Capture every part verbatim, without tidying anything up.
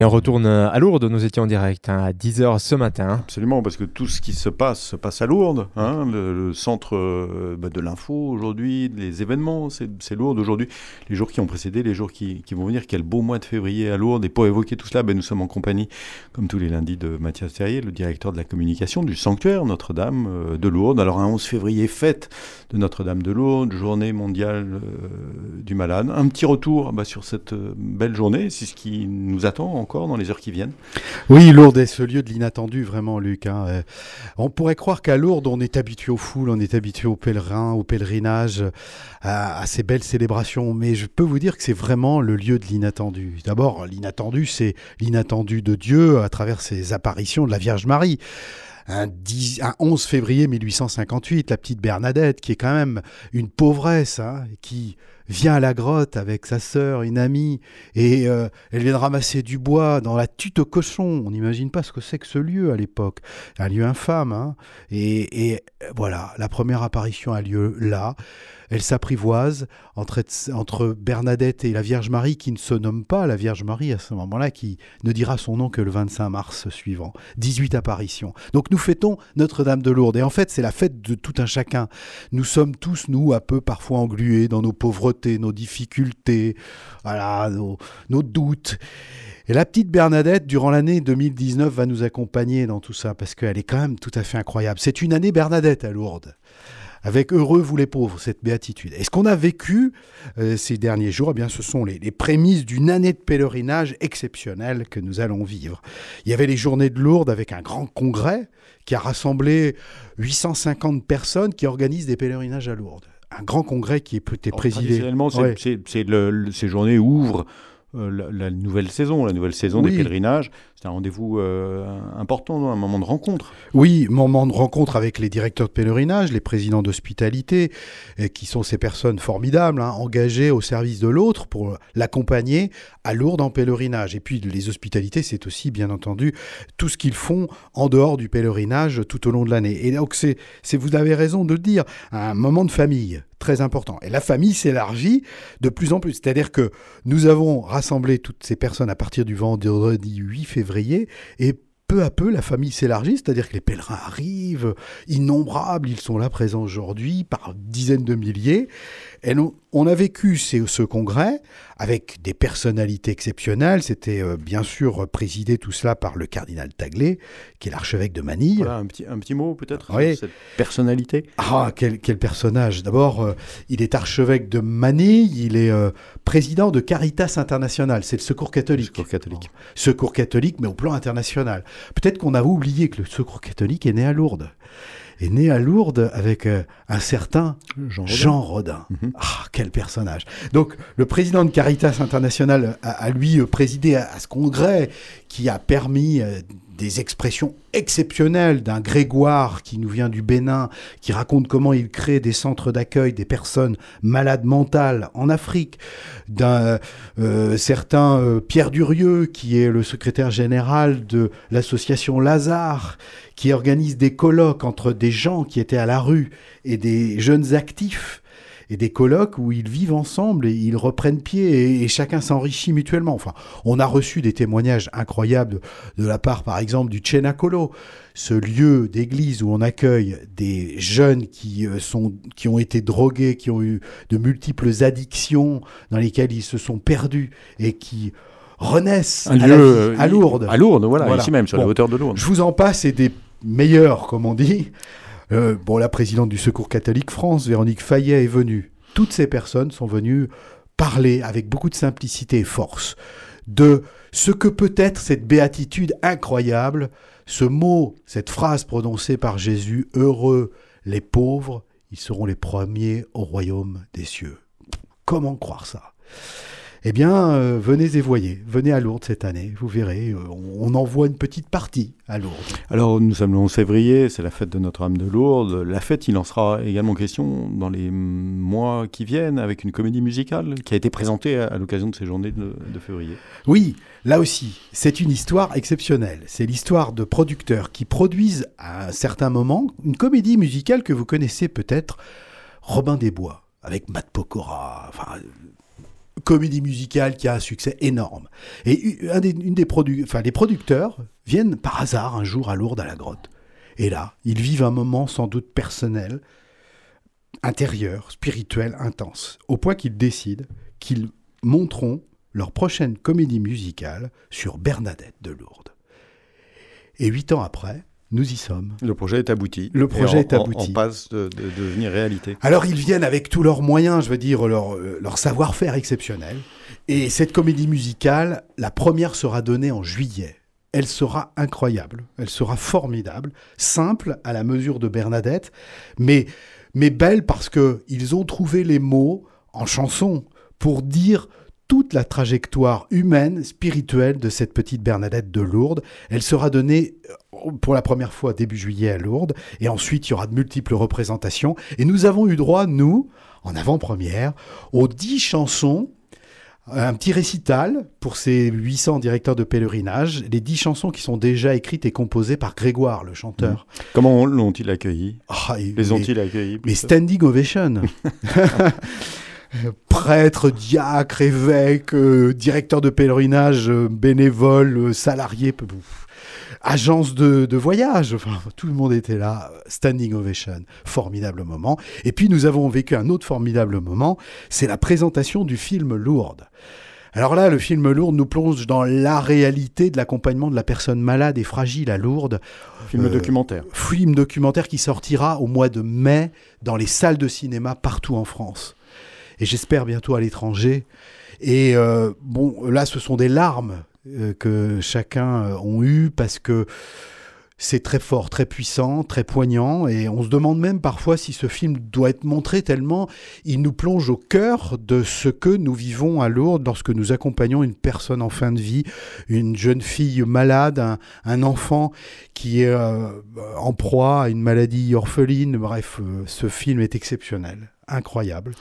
Et on retourne à Lourdes, nous étions en direct hein, à dix heures ce matin. Absolument, parce que tout ce qui se passe, se passe à Lourdes. Hein, le, le centre euh, bah, de l'info aujourd'hui, les événements, c'est, c'est Lourdes aujourd'hui. Les jours qui ont précédé, les jours qui, qui vont venir, quel beau mois de février à Lourdes. Et pour évoquer tout cela, bah, nous sommes en compagnie, comme tous les lundis, de Mathias Terrier, le directeur de la communication du sanctuaire Notre-Dame euh, de Lourdes. Alors un onze février, fête de Notre-Dame de Lourdes, journée mondiale euh, du malade. Un petit retour bah, sur cette euh, belle journée, c'est ce qui nous attend encore dans les heures qui viennent. Oui, Lourdes est ce lieu de l'inattendu, vraiment, Luc. Hein. Euh, on pourrait croire qu'à Lourdes, on est habitué aux foules, on est habitué aux pèlerins, au pèlerinage, à, à ces belles célébrations. Mais je peux vous dire que c'est vraiment le lieu de l'inattendu. D'abord, l'inattendu, c'est l'inattendu de Dieu à travers ses apparitions de la Vierge Marie. Un, dix, un onze février mille huit cent cinquante-huit, la petite Bernadette, qui est quand même une pauvresse, hein, qui vient à la grotte avec sa sœur, une amie, et euh, elle vient de ramasser du bois dans la tutte au cochon. On n'imagine pas ce que c'est que ce lieu à l'époque. Un lieu infâme. Hein, et, et voilà, la première apparition a lieu là. Elle s'apprivoise entre, entre Bernadette et la Vierge Marie, qui ne se nomme pas la Vierge Marie à ce moment-là, qui ne dira son nom que le vingt-cinq mars suivant. dix-huit apparitions. Donc nous fêtons Notre-Dame de Lourdes. Et en fait, c'est la fête de tout un chacun. Nous sommes tous, nous, un peu parfois englués dans nos pauvretés, nos difficultés, voilà, nos, nos doutes. Et la petite Bernadette, durant l'année deux mille dix-neuf, va nous accompagner dans tout ça, parce qu'elle est quand même tout à fait incroyable. C'est une année Bernadette à Lourdes. Avec heureux vous les pauvres, cette béatitude. Et ce qu'on a vécu euh, ces derniers jours, eh bien, ce sont les, les prémices d'une année de pèlerinage exceptionnelle que nous allons vivre. Il y avait les Journées de Lourdes avec un grand congrès qui a rassemblé huit cent cinquante personnes qui organisent des pèlerinages à Lourdes. Un grand congrès qui est peut-être présidé. Traditionnellement, c'est, ouais. c'est, c'est le, le, ces journées ouvrent Euh, la, la nouvelle saison, la nouvelle saison oui. des pèlerinages. C'est un rendez-vous euh, important, un moment de rencontre. Oui, moment de rencontre avec les directeurs de pèlerinage, les présidents d'hospitalité, euh, qui sont ces personnes formidables, hein, engagées au service de l'autre pour l'accompagner à Lourdes en pèlerinage. Et puis les hospitalités, c'est aussi, bien entendu, tout ce qu'ils font en dehors du pèlerinage tout au long de l'année. Et donc, c'est, c'est, vous avez raison de le dire, un moment de famille très important. Et la famille s'élargit de plus en plus. C'est-à-dire que nous avons rassemblé toutes ces personnes à partir du vendredi huit février et peu à peu, la famille s'élargit, c'est-à-dire que les pèlerins arrivent, innombrables, ils sont là présents aujourd'hui par dizaines de milliers. Et nous, on a vécu ces, ce congrès avec des personnalités exceptionnelles. C'était euh, bien sûr présidé tout cela par le cardinal Taglé, qui est l'archevêque de Manille. Voilà, un petit, un petit mot peut-être oui. sur cette personnalité. Ah, quel, quel personnage. D'abord, euh, il est archevêque de Manille, il est euh, président de Caritas International, c'est le Secours catholique. Le Secours catholique. Bon. Secours catholique, mais au plan international. Peut-être qu'on a oublié que le Secours catholique est né à Lourdes. Est né à Lourdes avec euh, un certain Jean Rodin. Jean Rodin. Mm-hmm. Ah, quel personnage. Donc, le président de Caritas International a, a lui euh, présidé à, à ce congrès qui a permis euh, des expressions exceptionnelles d'un Grégoire qui nous vient du Bénin, qui raconte comment il crée des centres d'accueil des personnes malades mentales en Afrique, d'un euh, certain euh, Pierre Durieux, qui est le secrétaire général de l'association Lazare, qui organise des colloques entre des gens qui étaient à la rue et des jeunes actifs, et des colloques où ils vivent ensemble et ils reprennent pied et, et chacun s'enrichit mutuellement. Enfin, on a reçu des témoignages incroyables de, de la part, par exemple, du Cenacolo, ce lieu d'église où on accueille des jeunes qui, euh, sont, qui ont été drogués, qui ont eu de multiples addictions, dans lesquelles ils se sont perdus et qui renaissent Un à, lieu, la vie, à Lourdes. À Lourdes, voilà, voilà. ici même, sur bon, les hauteurs de Lourdes. Je vous en passe, et des meilleurs, comme on dit. Euh, bon, la présidente du Secours catholique France, Véronique Fayet, est venue. Toutes ces personnes sont venues parler avec beaucoup de simplicité et force de ce que peut être cette béatitude incroyable, ce mot, cette phrase prononcée par Jésus, « Heureux les pauvres, ils seront les premiers au royaume des cieux ». Comment croire ça ? Eh bien, euh, venez et voyez. Venez à Lourdes cette année, vous verrez. Euh, on envoie une petite partie à Lourdes. Alors, nous sommes le onze février, c'est la fête de Notre-Dame de Lourdes. La fête, il en sera également question dans les mois qui viennent, avec une comédie musicale qui a été présentée à, à l'occasion de ces journées de, de février. Oui, là aussi, c'est une histoire exceptionnelle. C'est l'histoire de producteurs qui produisent à un certain moment une comédie musicale que vous connaissez peut-être, Robin des Bois, avec Matt Pokora, enfin... comédie musicale qui a un succès énorme. Et un des, une des produ- enfin, les producteurs viennent par hasard un jour à Lourdes à la grotte. Et là, ils vivent un moment sans doute personnel, intérieur, spirituel, intense, au point qu'ils décident qu'ils monteront leur prochaine comédie musicale sur Bernadette de Lourdes. Et huit ans après, nous y sommes. Le projet est abouti. Le projet on, est abouti. On, on passe de, de, de devenir réalité. Alors ils viennent avec tous leurs moyens, je veux dire, leur, leur savoir-faire exceptionnel. Et cette comédie musicale, la première sera donnée en juillet. Elle sera incroyable, elle sera formidable, simple à la mesure de Bernadette, mais, mais belle parce qu'ils ont trouvé les mots en chanson pour dire toute la trajectoire humaine, spirituelle de cette petite Bernadette de Lourdes. Elle sera donnée pour la première fois début juillet à Lourdes, et ensuite il y aura de multiples représentations. Et nous avons eu droit, nous, en avant-première, aux dix chansons, un petit récital pour ces huit cents directeurs de pèlerinage, les dix chansons qui sont déjà écrites et composées par Grégoire, le chanteur. Mmh. Comment l'ont-ils accueilli ah, Les ont-ils accueillis Mais standing ovation. Prêtres, diacres, évêques, euh, directeurs de pèlerinage, euh, bénévoles, euh, salariés, pff, agences de, de voyage, enfin, tout le monde était là, standing ovation, formidable moment. Et puis nous avons vécu un autre formidable moment, c'est la présentation du film Lourdes. Alors là, le film Lourdes nous plonge dans la réalité de l'accompagnement de la personne malade et fragile à Lourdes. Film euh, documentaire. Film documentaire qui sortira au mois de mai dans les salles de cinéma partout en France. Et j'espère bientôt à l'étranger. Et euh, bon, là, ce sont des larmes euh, que chacun euh, ont eues parce que c'est très fort, très puissant, très poignant. Et on se demande même parfois si ce film doit être montré tellement il nous plonge au cœur de ce que nous vivons à Lourdes lorsque nous accompagnons une personne en fin de vie, une jeune fille malade, un, un enfant qui est euh, en proie à une maladie orpheline. Bref, euh, ce film est exceptionnel, incroyable.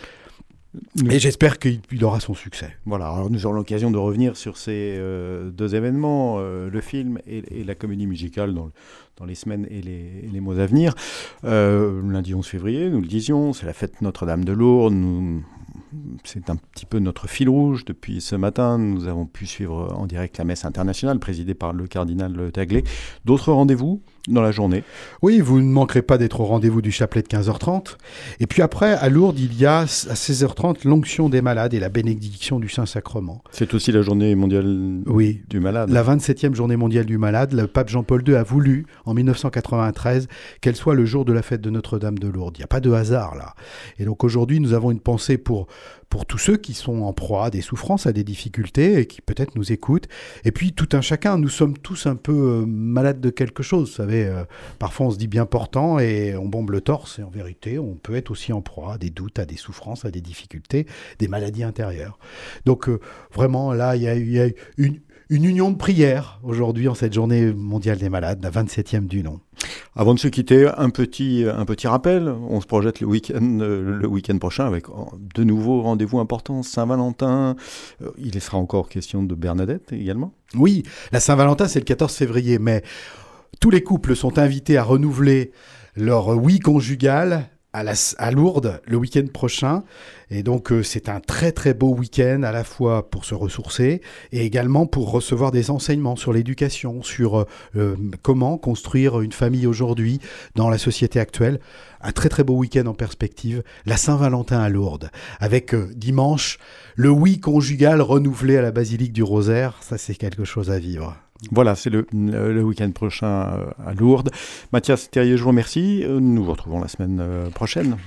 Et j'espère qu'il aura son succès. Voilà, alors nous aurons l'occasion de revenir sur ces euh, deux événements, euh, le film et, et la comédie musicale dans, dans les semaines et les, et les mois à venir. Euh, lundi onze février, nous le disions, c'est la fête Notre-Dame de Lourdes. Nous, c'est un petit peu notre fil rouge. Depuis ce matin, nous avons pu suivre en direct la messe internationale présidée par le cardinal Taglé. D'autres rendez-vous dans la journée? Oui, vous ne manquerez pas d'être au rendez-vous du chapelet de quinze heures trente. Et puis après, à Lourdes, il y a à seize heures trente l'onction des malades et la bénédiction du Saint-Sacrement. C'est aussi la journée mondiale oui, du malade. La vingt-septième journée mondiale du malade. Le pape Jean-Paul deux a voulu, en mille neuf cent quatre-vingt-treize, qu'elle soit le jour de la fête de Notre-Dame de Lourdes. Il n'y a pas de hasard là. Et donc aujourd'hui, nous avons une pensée pour, pour tous ceux qui sont en proie à des souffrances, à des difficultés et qui peut-être nous écoutent. Et puis tout un chacun, nous sommes tous un peu euh, malades de quelque chose, vous savez. Euh, parfois on se dit bien portant et on bombe le torse, et en vérité on peut être aussi en proie à des doutes, à des souffrances, à des difficultés, des maladies intérieures. Donc euh, vraiment là il y a, y a une, une union de prière aujourd'hui en cette journée mondiale des malades, la vingt-septième du nom. Avant de se quitter, un petit, un petit rappel, on se projette le week-end, le week-end prochain avec de nouveaux rendez-vous importants, Saint-Valentin, il sera encore question de Bernadette également. Oui, la Saint-Valentin c'est le quatorze février, mais tous les couples sont invités à renouveler leur oui conjugal à, la, à Lourdes le week-end prochain. Et donc, euh, c'est un très très beau week-end à la fois pour se ressourcer et également pour recevoir des enseignements sur l'éducation, sur euh, comment construire une famille aujourd'hui dans la société actuelle. Un très très beau week-end en perspective, la Saint-Valentin à Lourdes, avec euh, dimanche le oui conjugal renouvelé à la basilique du Rosaire. Ça, c'est quelque chose à vivre. Voilà, c'est le, le week-end prochain à Lourdes. Mathias Terrier, je vous remercie. Nous vous retrouvons la semaine prochaine.